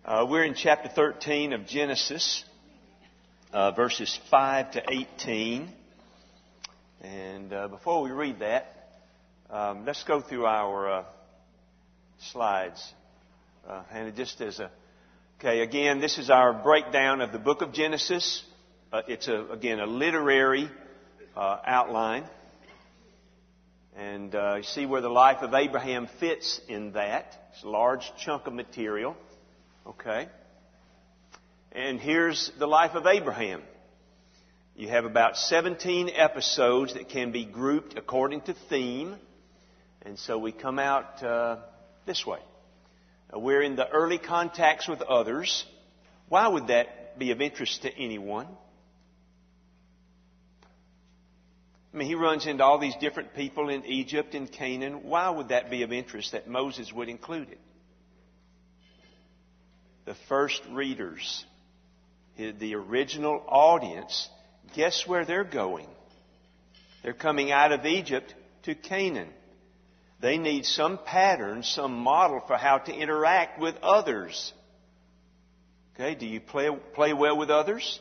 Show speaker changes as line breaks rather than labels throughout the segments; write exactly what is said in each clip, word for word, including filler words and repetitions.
Uh, we're in chapter thirteen of Genesis, uh, verses five to eighteen. And uh, before we read that, um, let's go through our uh, slides. Uh, and just as a, okay, again, this is our breakdown of the book of Genesis. Uh, it's, a, again, a literary uh, outline. And uh, you see where the life of Abraham fits in that. It's a large chunk of material. Okay. And here's the life of Abraham. You have about seventeen episodes that can be grouped according to theme. And so we come out uh, this way. Uh, we're in the early contacts with others. Why would that be of interest to anyone? I mean, he runs into all these different people in Egypt and Canaan. Why would that be of interest that Moses would include it? The first readers, the original audience, guess where they're going? They're coming out of Egypt to Canaan. They need some pattern, some model for how to interact with others. Okay, do you play, play well with others?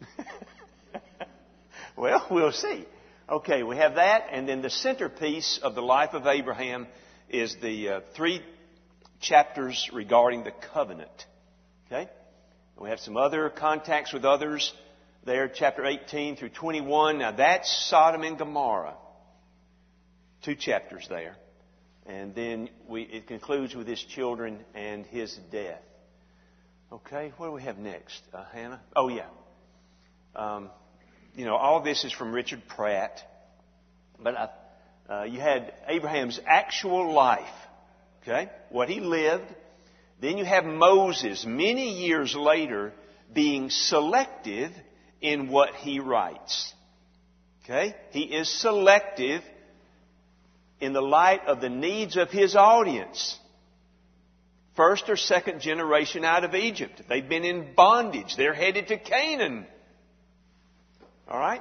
Well, we'll see. Okay, we have that, and then the centerpiece of the life of Abraham is the uh, three chapters regarding the covenant. Okay? We have some other contacts with others there, chapter eighteen through twenty-one. Now that's Sodom and Gomorrah. Two chapters there. And then we, it concludes with his children and his death. Okay, what do we have next, uh, Hannah? Oh, yeah. Um, you know, all this is from Richard Pratt. But uh, uh, you had Abraham's actual life. Okay, what he lived. Then you have Moses, many years later, being selective in what he writes. Okay? He is selective in the light of the needs of his audience. First or second generation out of Egypt. They've been in bondage. They're headed to Canaan. All right?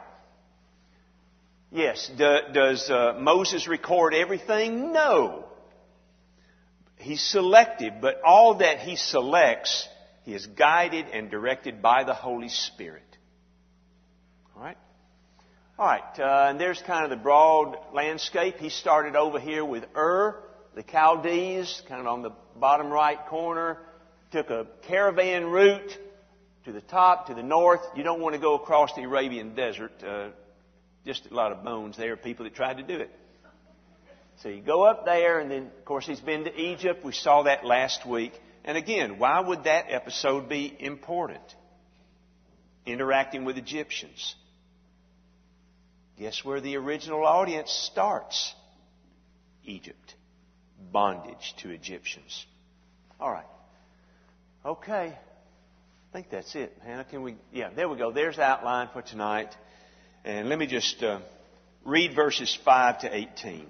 Yes. Do, does uh, Moses record everything? No. He's selective, but all that he selects, he is guided and directed by the Holy Spirit. All right? All right, uh, and there's kind of the broad landscape. He started over here with Ur, the Chaldees, kind of on the bottom right corner. Took a caravan route to the top, to the north. You don't want to go across the Arabian desert. Uh, just a lot of bones there, people that tried to do it. So you go up there, and then, of course, he's been to Egypt. We saw that last week. And again, why would that episode be important? Interacting with Egyptians. Guess where the original audience starts? Egypt. Bondage to Egyptians. All right. Okay. I think that's it. Hannah, can we? Yeah, there we go. There's the outline for tonight. And let me just uh, read verses five to eighteen.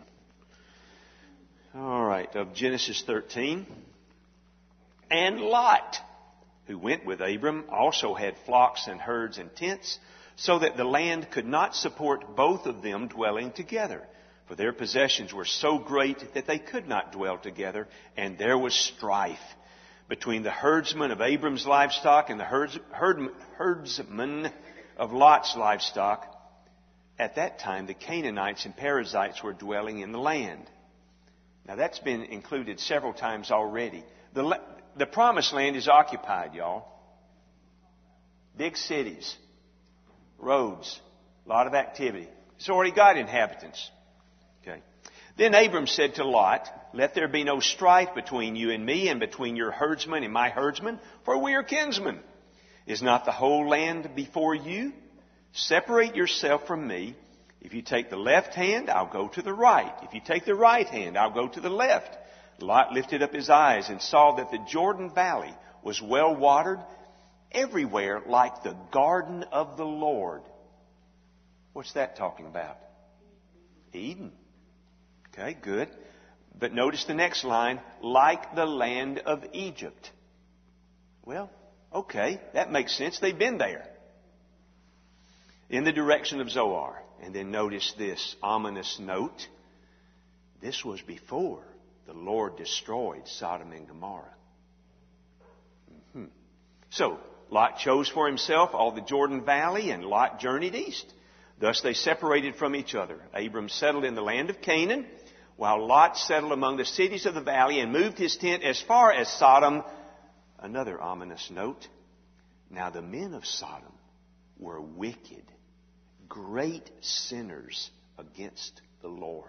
All right, of Genesis thirteen. And Lot, who went with Abram, also had flocks and herds and tents, so that the land could not support both of them dwelling together. For their possessions were so great that they could not dwell together, and there was strife between the herdsmen of Abram's livestock and the herds, herd, herdsmen of Lot's livestock. At that time, the Canaanites and Perizzites were dwelling in the land. Now, that's been included several times already. The, the promised land is occupied, y'all. Big cities, roads, a lot of activity. It's already got inhabitants. Okay. Then Abram said to Lot, "Let there be no strife between you and me, and between your herdsmen and my herdsmen, for we are kinsmen. Is not the whole land before you? Separate yourself from me. If you take the left hand, I'll go to the right. If you take the right hand, I'll go to the left." Lot lifted up his eyes and saw that the Jordan Valley was well watered, everywhere like the garden of the Lord. What's that talking about? Eden. Okay, good. But notice the next line, like the land of Egypt. Well, okay, that makes sense. They've been there. In the direction of Zoar. And then notice this ominous note. This was before the Lord destroyed Sodom and Gomorrah. Hmm. So, Lot chose for himself all the Jordan Valley, and Lot journeyed east. Thus they separated from each other. Abram settled in the land of Canaan, while Lot settled among the cities of the valley and moved his tent as far as Sodom. Another ominous note. Now the men of Sodom were wicked, great sinners against the Lord.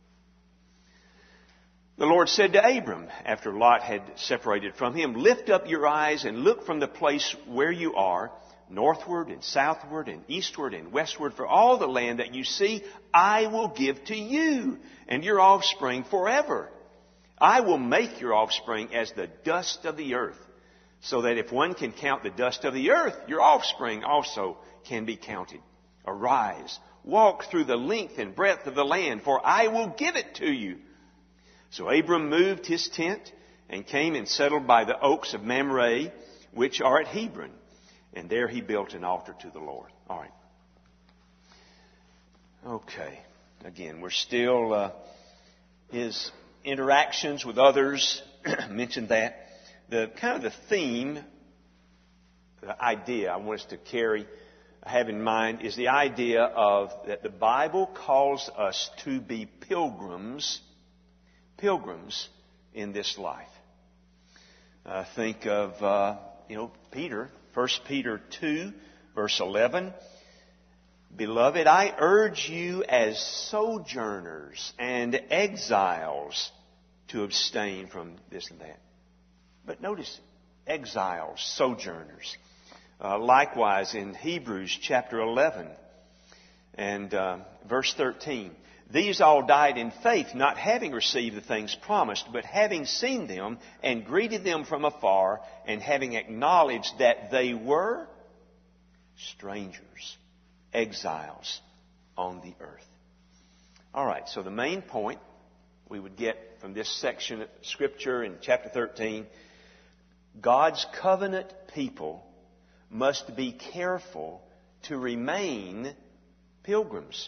The Lord said to Abram, after Lot had separated from him, "Lift up your eyes and look from the place where you are, northward and southward and eastward and westward, for all the land that you see I will give to you and your offspring forever. I will make your offspring as the dust of the earth, so that if one can count the dust of the earth, your offspring also can be counted. Arise, walk through the length and breadth of the land, for I will give it to you." So Abram moved his tent and came and settled by the oaks of Mamre, which are at Hebron. And there he built an altar to the Lord. All right. Okay. Again, we're still, uh, his interactions with others, mentioned that. The kind of the theme, the idea I want us to carry, have in mind, is the idea of that the Bible calls us to be pilgrims, pilgrims in this life. Uh, think of, uh, you know, Peter, First Peter two, verse eleven. "Beloved, I urge you as sojourners and exiles to abstain from this and that." But notice, exiles, sojourners. Uh, likewise in Hebrews chapter eleven and uh, verse thirteen. "These all died in faith, not having received the things promised, but having seen them and greeted them from afar, and having acknowledged that they were strangers, exiles on the earth." All right, so the main point we would get from this section of Scripture in chapter thirteen, God's covenant people must be careful to remain pilgrims.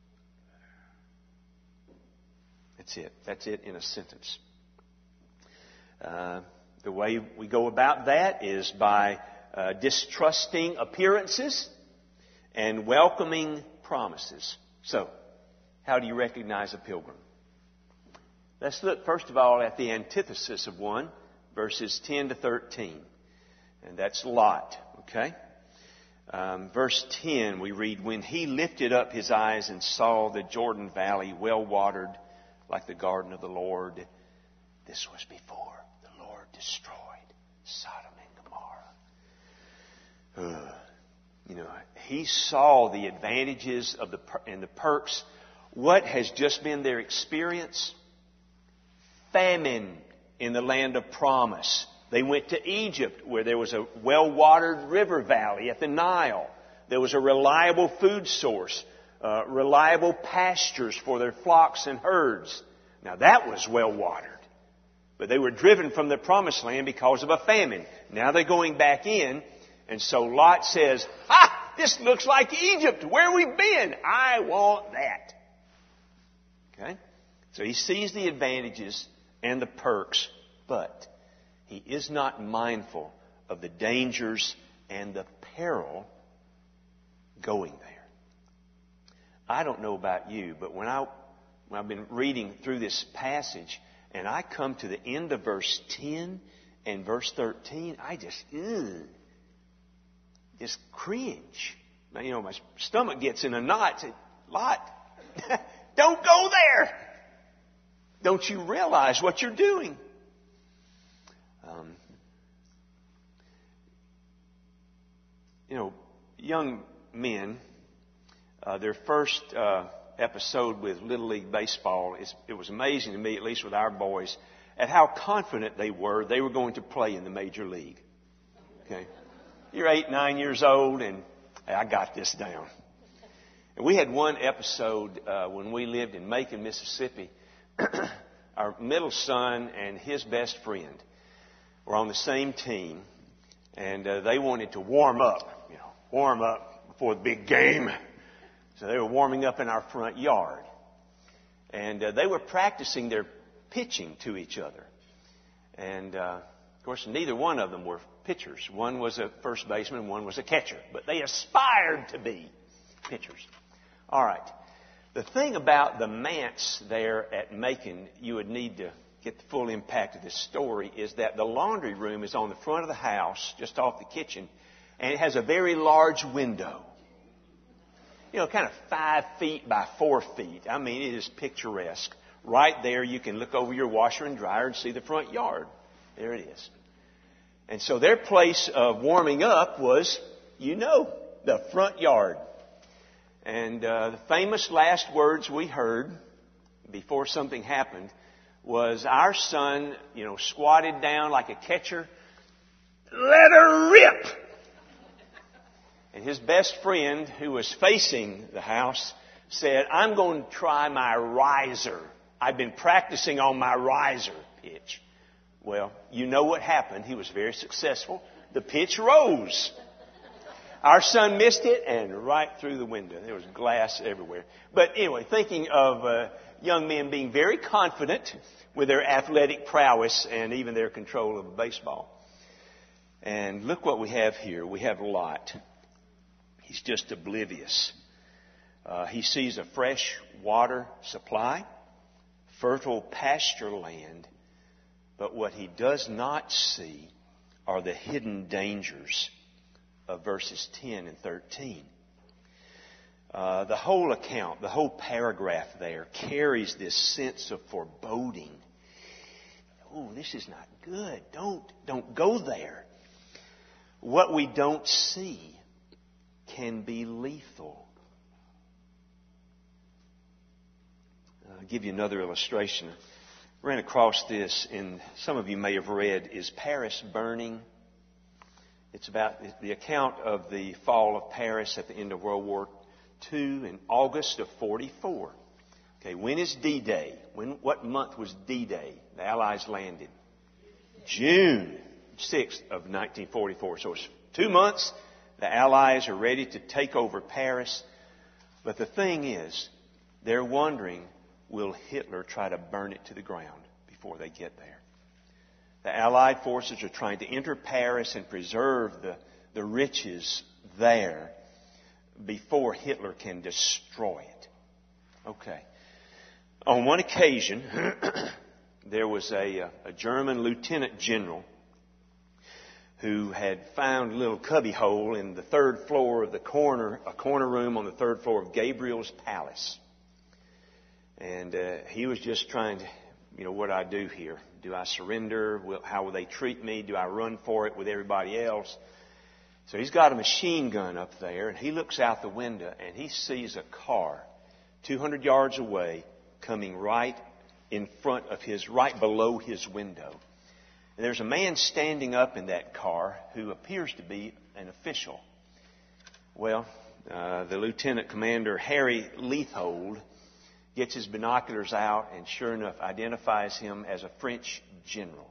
That's it. That's it in a sentence. Uh, the way we go about that is by uh, distrusting appearances and welcoming promises. So, how do you recognize a pilgrim? Let's look first of all at the antithesis of one, verses ten to thirteen. And that's Lot, okay? Um, verse ten, we read, "When he lifted up his eyes and saw the Jordan Valley well watered, like the garden of the Lord." This was before the Lord destroyed Sodom and Gomorrah. Uh, you know, he saw the advantages of the and the perks. What has just been their experience? Famine in the land of promise. They went to Egypt, where there was a well-watered river valley at the Nile. There was a reliable food source. Uh, reliable pastures for their flocks and herds. Now that was well watered. But they were driven from the promised land because of a famine. Now they're going back in. And so Lot says, "Ha! This looks like Egypt, where we've been. I want that." Okay? So he sees the advantages and the perks, but he is not mindful of the dangers and the peril going there. I don't know about you, but when, I, when I've been reading through this passage and I come to the end of verse ten and verse thirteen, I just, ugh, just cringe. You know, my stomach gets in a knot. Say, "Lot, don't go there. Don't you realize what you're doing?" Um, you know, young men, Uh, their first uh, episode with Little League Baseball, is, it was amazing to me, at least with our boys, at how confident they were they were going to play in the major league. Okay, you're eight, nine years old, and hey, I got this down. And we had one episode uh, when we lived in Macon, Mississippi. Our middle son and his best friend were on the same team, and uh, they wanted to warm up, you know, warm up before the big game. So they were warming up in our front yard. And uh, they were practicing their pitching to each other. And uh, Of course, neither one of them were pitchers. One was a first baseman and one was a catcher. But they aspired to be pitchers. All right. The thing about the manse there at Macon, you would need to get the full impact of this story, is that the laundry room is on the front of the house, just off the kitchen, and it has a very large window. You know, kind of five feet by four feet. I mean, it is picturesque. Right there, you can look over your washer and dryer and see the front yard. There it is. And so their place of warming up was, you know, the front yard. And uh, the famous last words we heard before something happened was our son, you know, squatted down like a catcher. Let her rip! And his best friend, who was facing the house, said, I'm going to try my riser. I've been practicing on my riser pitch. Well, you know what happened. He was very successful. The pitch rose. Our son missed it and right through the window. There was glass everywhere. But anyway, thinking of uh, young men being very confident with their athletic prowess and even their control of a baseball. And look what we have here. We have Lot. He's just oblivious. Uh, he sees a fresh water supply, fertile pasture land, but what he does not see are the hidden dangers of verses ten and thirteen. Uh, the whole account, the whole paragraph there carries this sense of foreboding. Oh, this is not good. Don't, don't go there. What we don't see can be lethal. I'll give you another illustration. I ran across this, and some of you may have read, Is Paris Burning? It's about the account of the fall of Paris at the end of World War Two in August of forty-four. Okay, when is D-Day? When, what month was D-Day? The Allies landed. June sixth of nineteen forty-four. So it's two months. The Allies are ready to take over Paris. But the thing is, they're wondering, will Hitler try to burn it to the ground before they get there? The Allied forces are trying to enter Paris and preserve the, the riches there before Hitler can destroy it. Okay. On one occasion, there was a, a German lieutenant general who had found a little cubby hole in the third floor of the corner, a corner room on the third floor of Gabriel's Palace. And uh, he was just trying to, you know, what do I do here? Do I surrender? Will, how will they treat me? Do I run for it with everybody else? So he's got a machine gun up there, and he looks out the window, and he sees a car two hundred yards away coming right in front of his, right below his window. And there's a man standing up in that car who appears to be an official. Well, uh, the lieutenant commander, Harry Leithold, gets his binoculars out and sure enough identifies him as a French general.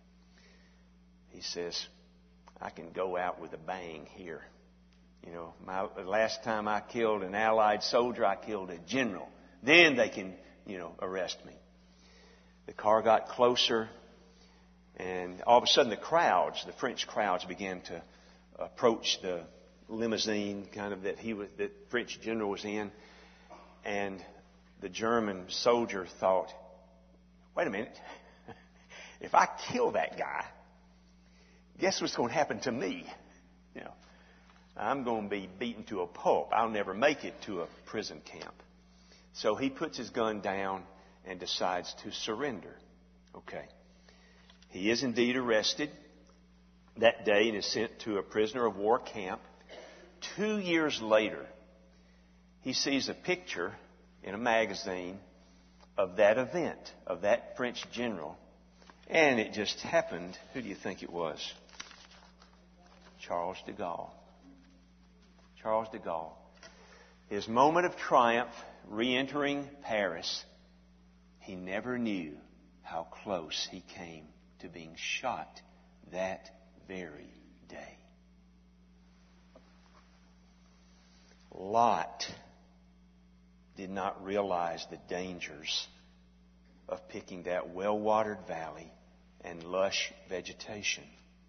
He says, I can go out with a bang here. You know, my, the last time I killed an Allied soldier, I killed a general. Then they can, you know, arrest me. The car got closer, and all of a sudden the crowds, the French crowds, began to approach the limousine kind of that he was, that French general was in, and the German soldier thought, wait a minute, if I kill that guy, guess what's going to happen to me? You know, I'm going to be beaten to a pulp. I'll never make it to a prison camp. So he puts his gun down and decides to surrender. Okay. He is indeed arrested that day and is sent to a prisoner of war camp. Two years later, he sees a picture in a magazine of that event, of that French general. And it just happened. Who do you think it was? Charles de Gaulle. Charles de Gaulle. His moment of triumph, re-entering Paris, he never knew how close he came to being shot that very day. Lot did not realize the dangers of picking that well-watered valley and lush vegetation.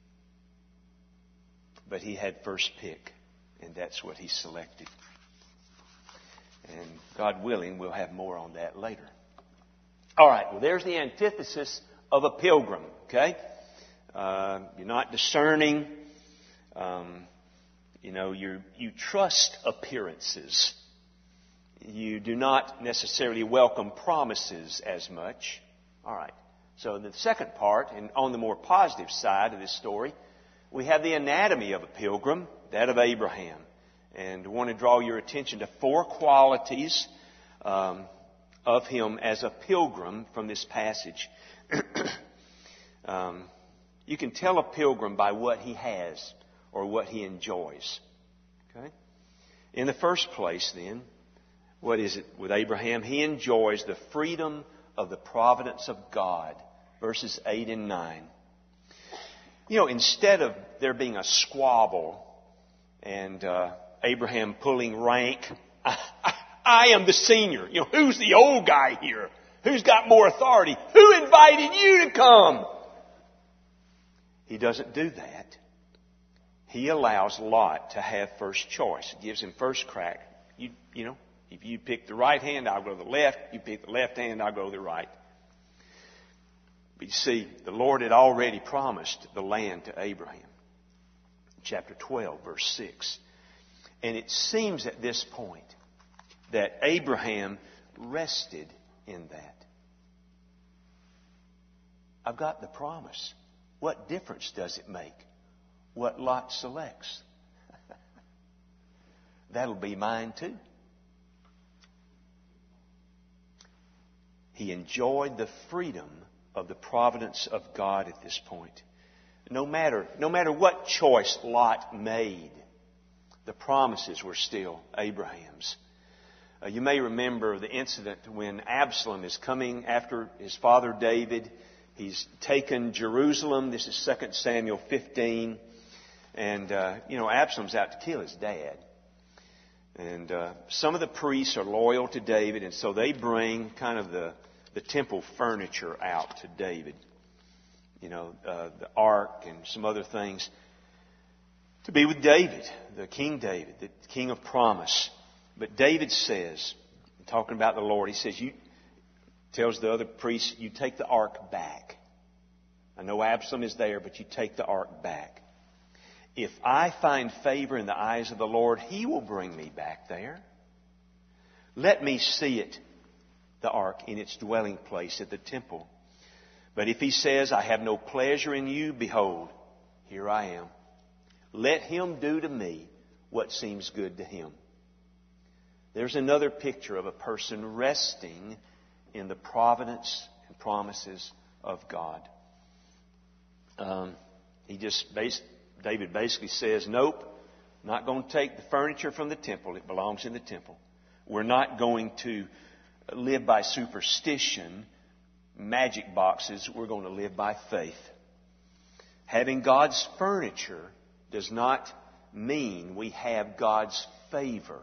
But he had first pick, and that's what he selected. And God willing, we'll have more on that later. All right, well, there's the antithesis of a pilgrim, okay? Uh, you're not discerning. Um, you know, you you trust appearances. You do not necessarily welcome promises as much. All right. So the second part, and on the more positive side of this story, we have the anatomy of a pilgrim, that of Abraham. And I want to draw your attention to four qualities um, of him as a pilgrim from this passage. um, you can tell a pilgrim by what he has or what he enjoys. Okay? In the first place, then, what is it with Abraham? He enjoys the freedom of the providence of God. Verses eight and nine. You know, instead of there being a squabble and uh, Abraham pulling rank, I, I, I am the senior. You know, who's the old guy here? Who's got more authority? Who invited you to come? He doesn't do that. He allows Lot to have first choice. He gives him first crack. You, you know, if you pick the right hand, I'll go to the left. You pick the left hand, I'll go to the right. But you see, the Lord had already promised the land to Abraham. Chapter twelve, verse six. And it seems at this point that Abraham rested in that. I've got the promise. What difference does it make what Lot selects? That'll be mine too. He enjoyed the freedom of the providence of God at this point. No matter, no matter what choice Lot made, the promises were still Abraham's. Uh, you may remember the incident when Absalom is coming after his father David. He's taken Jerusalem. This is Second Samuel fifteen. And, uh, you know, Absalom's out to kill his dad. And uh, some of the priests are loyal to David, and so they bring kind of the the temple furniture out to David. You know, uh, the ark and some other things to be with David, the King David, the King of promise. But David says, talking about the Lord, he says, you tells the other priests, you take the ark back. I know Absalom is there, but you take the ark back. If I find favor in the eyes of the Lord, He will bring me back there. Let me see it, the ark, in its dwelling place at the temple. But if He says, I have no pleasure in you, behold, here I am. Let Him do to me what seems good to Him. There's another picture of a person resting in the providence and promises of God. Um, he just based, David basically says, nope, not going to take the furniture from the temple. It belongs in the temple. We're not going to live by superstition, magic boxes. We're going to live by faith. Having God's furniture does not mean we have God's favor.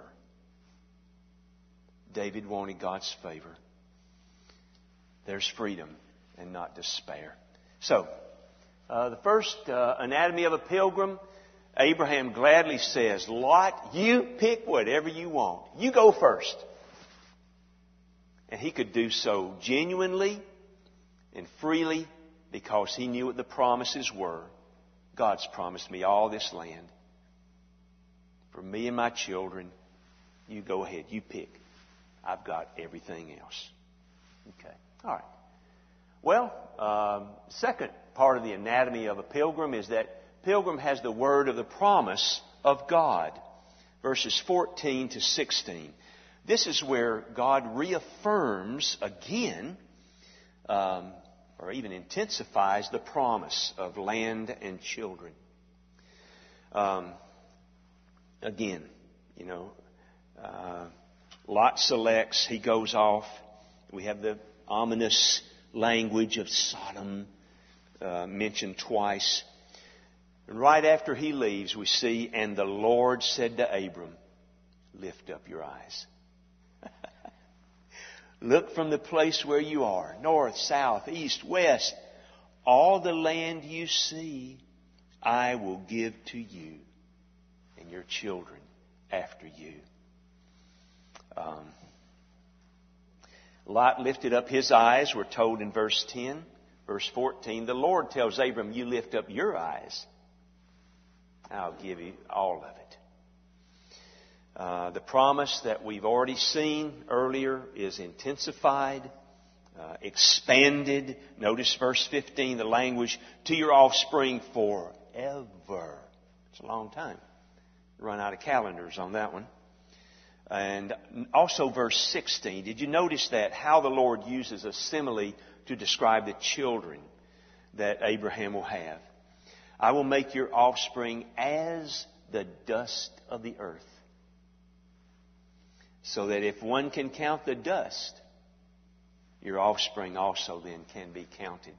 David wanted God's favor. There's freedom and not despair. So, uh, the first uh, anatomy of a pilgrim, Abraham gladly says, Lot, you pick whatever you want. You go first. And he could do so genuinely and freely because he knew what the promises were. God's promised me all this land. For me and my children, you go ahead, you pick. I've got everything else. Okay. All right. Well, um, second part of the anatomy of a pilgrim is that pilgrim has the word of the promise of God. Verses fourteen to sixteen. This is where God reaffirms again, um, or even intensifies the promise of land and children. Um, again, you know, uh, Lot selects, he goes off. We have the ominous language of Sodom uh, mentioned twice. And right after he leaves, we see, and the Lord said to Abram, lift up your eyes. Look from the place where you are, north, south, east, west, all the land you see, I will give to you and your children after you. Um, Lot lifted up his eyes, we're told in verse ten. Verse fourteen, the Lord tells Abram, you lift up your eyes, I'll give you all of it. Uh, the promise that we've already seen earlier is intensified, uh, expanded. Notice verse fifteen, the language, to your offspring forever. It's a long time. Run out of calendars on that one. And also verse sixteen. Did you notice that? How the Lord uses a simile to describe the children that Abraham will have. I will make your offspring as the dust of the earth. So that if one can count the dust, your offspring also then can be counted.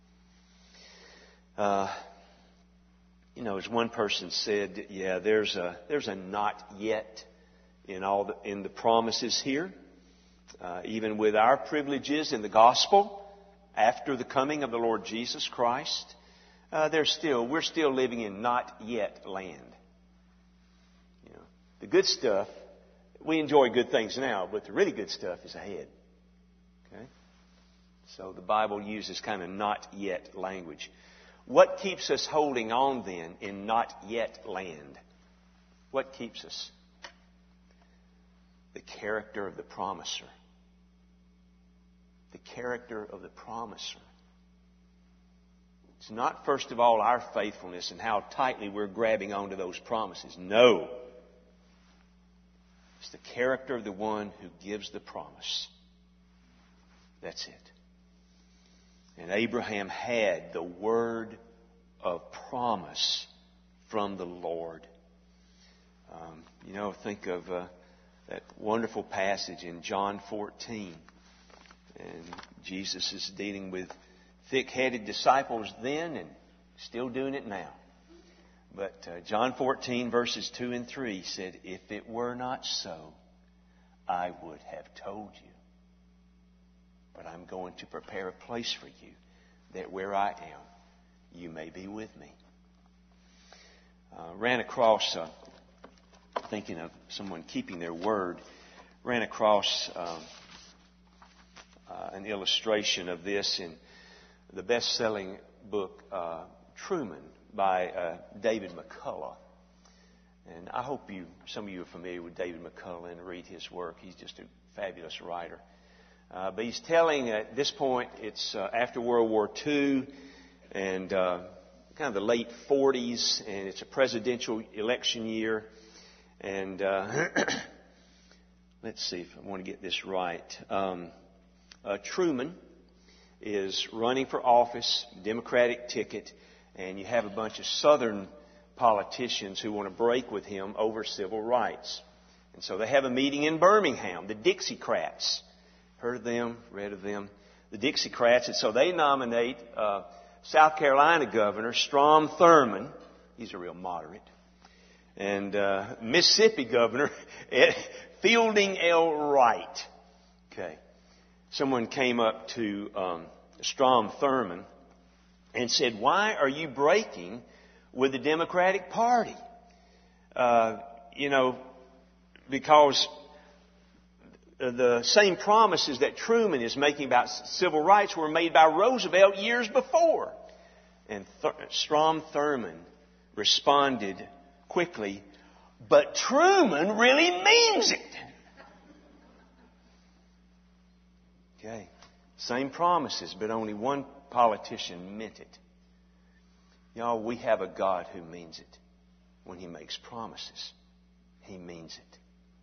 Uh, you know, as one person said, yeah, there's a there's a not yet in all the, in the promises here. Uh, even with our privileges in the gospel, after the coming of the Lord Jesus Christ, uh, there's still we're still living in not yet land. You know, the good stuff, we enjoy good things now, but the really good stuff is ahead. Okay, so the Bible uses kind of not yet language. What keeps us holding on then in not yet land? What keeps us? The character of the promiser. The character of the promiser. It's not, first of all, our faithfulness and how tightly we're grabbing onto those promises. No. It's the character of the one who gives the promise. That's it. And Abraham had the word of promise from the Lord. Um, you know, think of uh, that wonderful passage in John fourteen. And Jesus is dealing with thick-headed disciples then and still doing it now. But uh, John fourteen, verses two and three said, if it were not so, I would have told you. But I'm going to prepare a place for you, that where I am, you may be with me. Uh, ran across, uh, thinking of someone keeping their word, ran across um, uh, an illustration of this in the best-selling book, uh, Truman, by uh, David McCullough. And I hope you, some of you are familiar with David McCullough and read his work. He's just a fabulous writer. Uh, but he's telling, at this point, it's uh, after World War Two and uh, kind of the late forties, and it's a presidential election year. And uh, let's see if I want to get this right. Um, uh, Truman is running for office, Democratic ticket, and you have a bunch of Southern politicians who want to break with him over civil rights. And so they have a meeting in Birmingham, the Dixiecrats. Heard of them, read of them, the Dixiecrats. And so they nominate uh, South Carolina Governor Strom Thurmond. He's a real moderate. And uh, Mississippi Governor Fielding L. Wright. Okay. Someone came up to um, Strom Thurmond and said, why are you breaking with the Democratic Party? Uh, you know, because the same promises that Truman is making about civil rights were made by Roosevelt years before. And Th- Strom Thurmond responded quickly, but Truman really means it. Okay. Same promises, but only one politician meant it. Y'all, we have a God who means it. When He makes promises, He means it.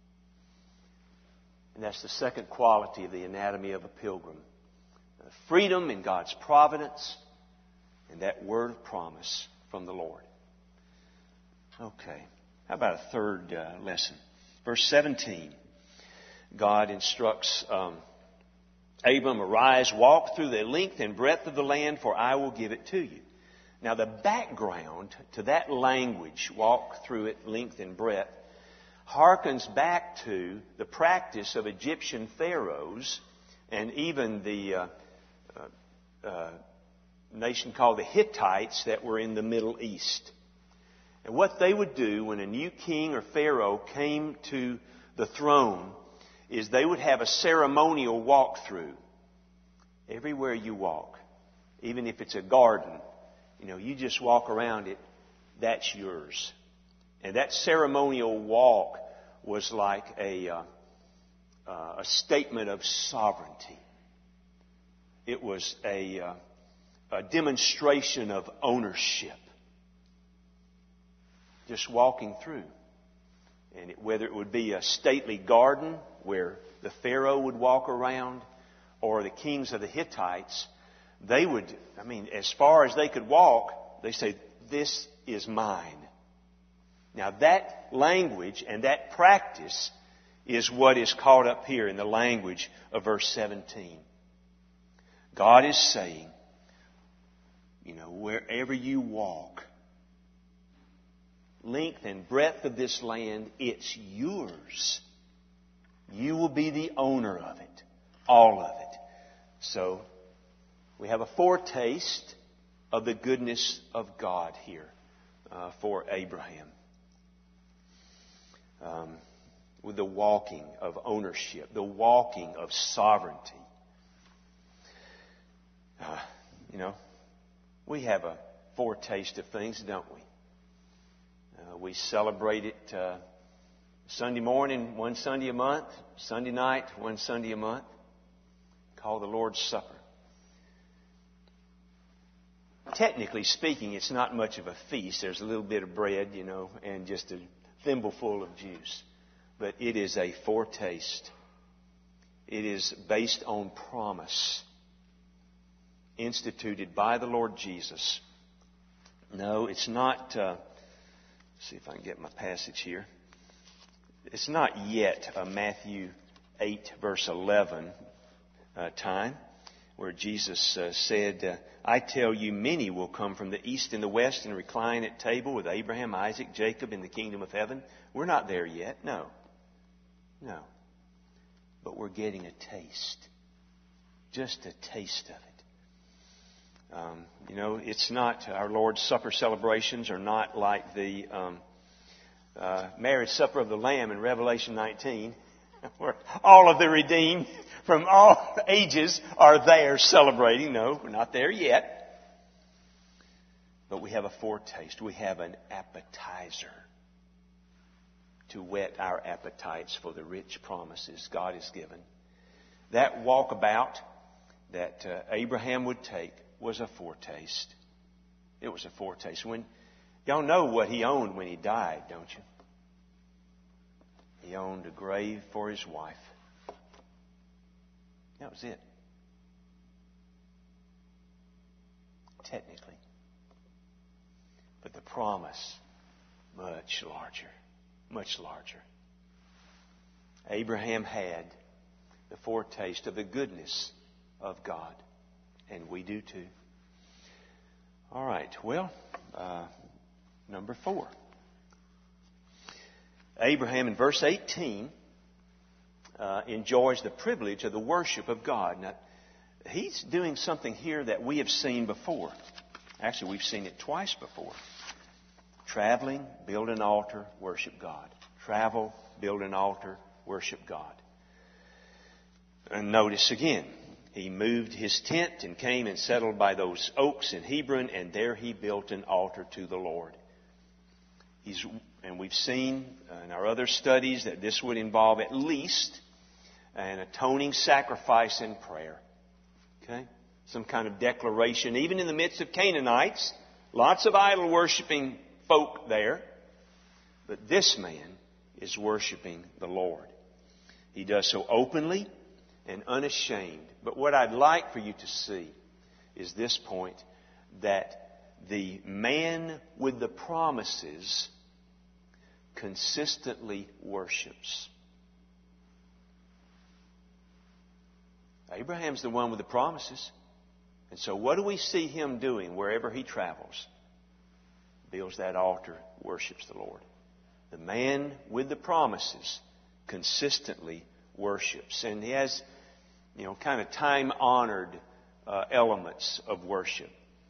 And that's the second quality of the anatomy of a pilgrim. Uh, freedom in God's providence and that word of promise from the Lord. Okay. How about a third uh, lesson? Verse seventeen. God instructs um, Abram, arise, walk through the length and breadth of the land, for I will give it to you. Now, the background to that language, walk through it length and breadth, harkens back to the practice of Egyptian pharaohs and even the uh, uh, uh, a nation called the Hittites that were in the Middle East. And what they would do when a new king or pharaoh came to the throne is they would have a ceremonial walkthrough. Everywhere you walk, even if it's a garden, you know, you just walk around it, that's yours. And that ceremonial walk was like a, uh, uh, a statement of sovereignty. It was a, uh, a demonstration of ownership. Just walking through. And it, whether it would be a stately garden where the Pharaoh would walk around, or the kings of the Hittites, they would, I mean, as far as they could walk, they say, this is mine. Now that language and that practice is what is caught up here in the language of verse seventeen. God is saying, you know, wherever you walk, length and breadth of this land, it's yours. You will be the owner of it. All of it. So, we have a foretaste of the goodness of God here uh, for Abraham. Um, with the walking of ownership, the walking of sovereignty. Uh, you know, we have a foretaste of things, don't we? Uh, we celebrate it uh, Sunday morning, one Sunday a month, Sunday night, one Sunday a month, called the Lord's Supper. Technically speaking, it's not much of a feast. There's a little bit of bread, you know, and just a thimbleful of juice. But it is a foretaste. It is based on promise instituted by the Lord Jesus. No, it's not. Uh, let's see if I can get my passage here. It's not yet a Matthew eight, verse eleven uh, time, where Jesus uh, said, uh, I tell you, many will come from the east and the west and recline at table with Abraham, Isaac, Jacob in the kingdom of heaven. We're not there yet. No. No. But we're getting a taste. Just a taste of it. Um, you know, it's not, our Lord's Supper celebrations are not like the um, uh, marriage supper of the Lamb in Revelation nineteen, where all of the redeemed from all ages are there celebrating. No, we're not there yet. But we have a foretaste. We have an appetizer to whet our appetites for the rich promises God has given. That walkabout that uh, Abraham would take was a foretaste. It was a foretaste. When y'all know what he owned when he died, don't you? He owned a grave for his wife. That was it. Technically. But the promise, much larger. Much larger. Abraham had the foretaste of the goodness of God. And we do too. All right. Well, uh, number four. Abraham in verse eighteen uh, enjoys the privilege of the worship of God. Now, he's doing something here that we have seen before. Actually, we've seen it twice before. Traveling, build an altar, worship God. Travel, build an altar, worship God. And notice again, he moved his tent and came and settled by those oaks in Hebron, and there he built an altar to the Lord. He's, and we've seen in our other studies that this would involve at least an atoning sacrifice and prayer. Okay? Some kind of declaration, even in the midst of Canaanites, lots of idol worshiping folk there. But this man is worshiping the Lord. He does so openly and unashamed. But what I'd like for you to see is this point, that the man with the promises consistently worships. Abraham's the one with the promises. And so what do we see him doing wherever he travels? Builds that altar, worships the Lord. The man with the promises consistently worships. And he has, you know, kind of time-honored uh, elements of worship.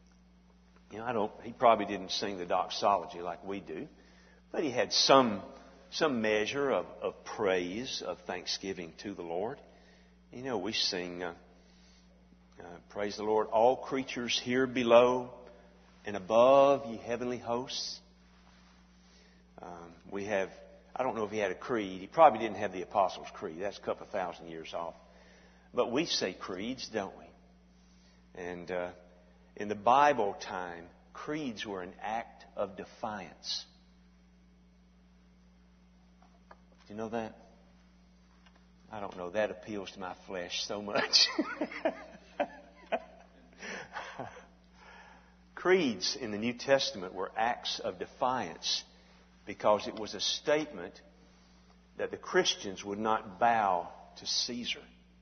You know, I don't. He probably didn't sing the doxology like we do, but he had some some measure of, of praise, of thanksgiving to the Lord. You know, we sing, uh, uh, "Praise the Lord, all creatures here below and above, ye heavenly hosts." Um, we have. I don't know if he had a creed. He probably didn't have the Apostles' Creed. That's a couple of thousand years off. But we say creeds, don't we? And uh, in the Bible time, creeds were an act of defiance. Do you know that? I don't know. That appeals to my flesh so much. Creeds in the New Testament were acts of defiance, because it was a statement that the Christians would not bow to Caesar.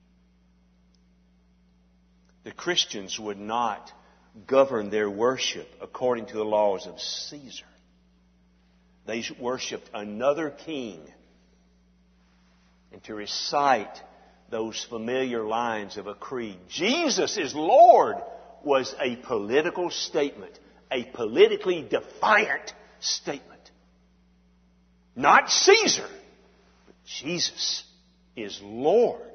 The Christians would not govern their worship according to the laws of Caesar. They worshipped another king. And to recite those familiar lines of a creed, "Jesus is Lord," was a political statement, a politically defiant statement. Not Caesar, but Jesus is Lord.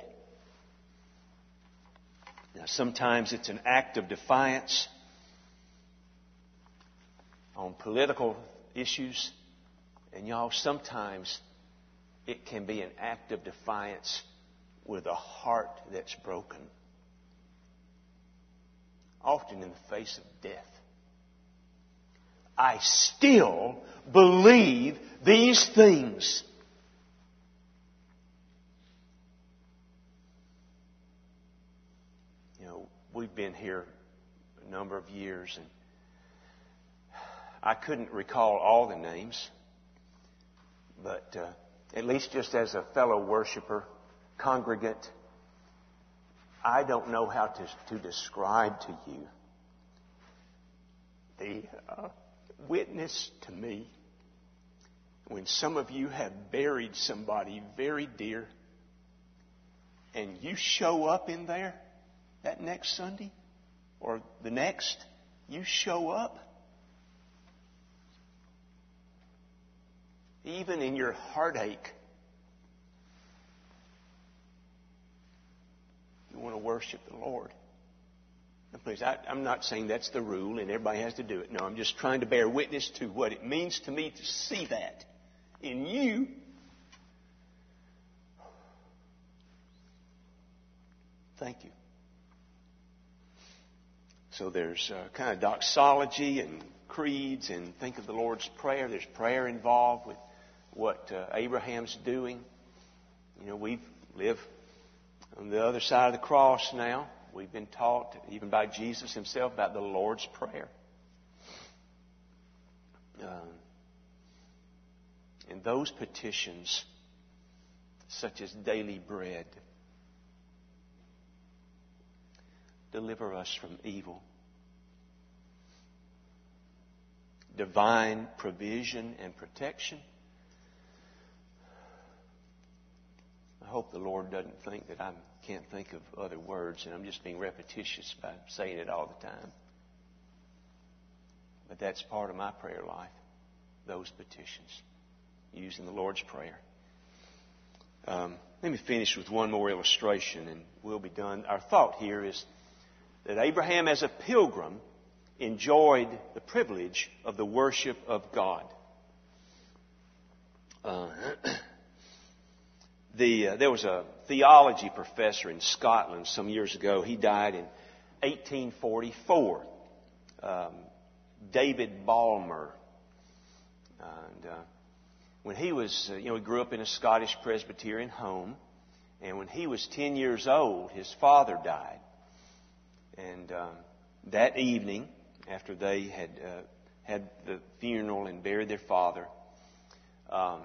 Now, sometimes it's an act of defiance on political issues. And y'all, sometimes it can be an act of defiance with a heart that's broken. Often in the face of death. I still believe these things. You know, we've been here a number of years, and I couldn't recall all the names, but uh, at least just as a fellow worshiper, congregant, I don't know how to, to describe to you the uh, witness to me when some of you have buried somebody very dear and you show up in there that next Sunday or the next, you show up. Even in your heartache, you want to worship the Lord. Now, please, I, I'm not saying that's the rule and everybody has to do it. No, I'm just trying to bear witness to what it means to me to see that in you. Thank you. So there's uh, kind of doxology and creeds, and think of the Lord's Prayer. There's prayer involved with what uh, Abraham's doing. You know, we live on the other side of the cross now. We've been taught, even by Jesus himself, about the Lord's Prayer. Um, and those petitions, such as daily bread, deliver us from evil, divine provision and protection. I hope the Lord doesn't think that I can't think of other words and I'm just being repetitious by saying it all the time. But that's part of my prayer life, those petitions, using the Lord's Prayer. Um, let me finish with one more illustration and we'll be done. Our thought here is that Abraham, as a pilgrim, enjoyed the privilege of the worship of God. Uh, the, uh, there was a theology professor in Scotland some years ago. He died in eighteen forty-four. Um, David Balmer. And uh, when he was, uh, you know, he grew up in a Scottish Presbyterian home. And when he was ten years old, his father died. And um, that evening, after they had uh, had the funeral and buried their father, um,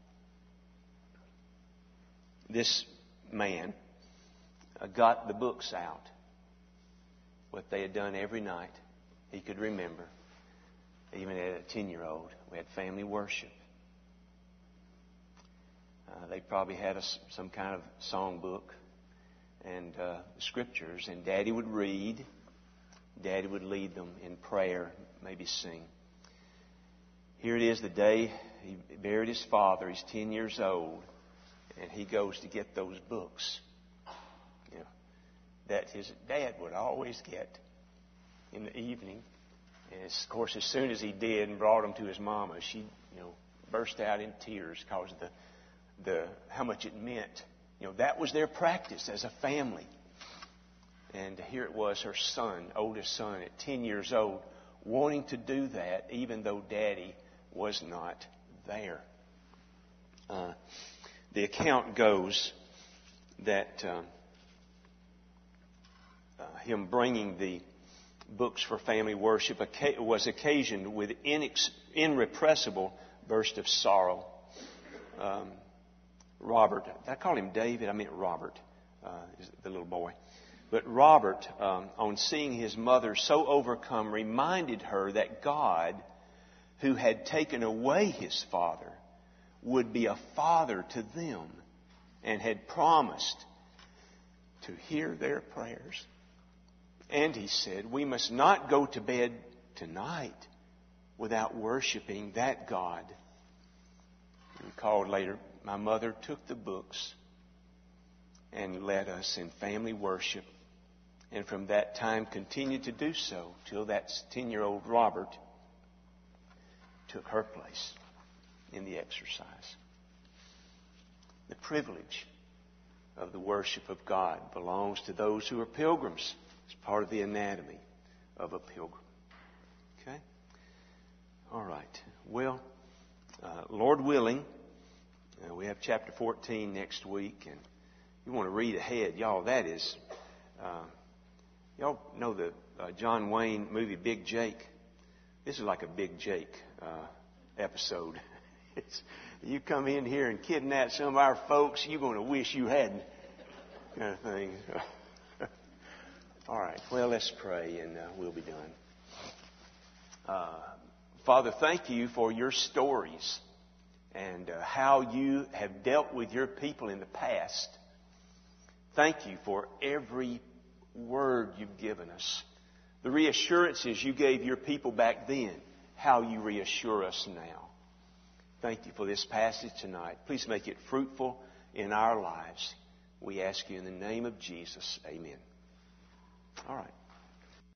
this man uh, got the books out, what they had done every night he could remember. Even at a ten-year-old, we had family worship. Uh, they probably had a, some kind of songbook and uh, scriptures, and Daddy would read. Daddy would lead them in prayer, maybe sing. Here it is the day he buried his father. He's ten years old, and he goes to get those books, you know, that his dad would always get in the evening. And of course, as soon as he did and brought them to his mama, she, you know, burst out in tears because of the, the how much it meant. You know, that was their practice as a family. And here it was, her son, oldest son, at ten years old, wanting to do that, even though Daddy was not there. Uh, the account goes that uh, uh, him bringing the books for family worship was occasioned with inex- irrepressible burst of sorrow. Um, Robert, I call him David, I meant Robert, uh, is the little boy. But Robert, um, on seeing his mother so overcome, reminded her that God, who had taken away his father, would be a father to them and had promised to hear their prayers. And he said, we must not go to bed tonight without worshiping that God. He recalled later, my mother took the books and led us in family worship, and from that time continued to do so till that ten-year-old Robert took her place in the exercise. The privilege of the worship of God belongs to those who are pilgrims. It's part of the anatomy of a pilgrim. Okay? All right. Well, uh, Lord willing, uh, we have chapter fourteen next week, and you want to read ahead. Y'all, that is... Uh, y'all know the uh, John Wayne movie Big Jake? This is like a Big Jake uh, episode. It's, you come in here and kidnap some of our folks, you're going to wish you hadn't, kind of thing. All right, well, let's pray and uh, we'll be done. Uh, Father, thank you for your stories and uh, how you have dealt with your people in the past. Thank you for every word you've given us. The reassurances you gave your people back then, how you reassure us now. Thank you for this passage tonight. Please make it fruitful in our lives. We ask you in the name of Jesus. Amen. All right.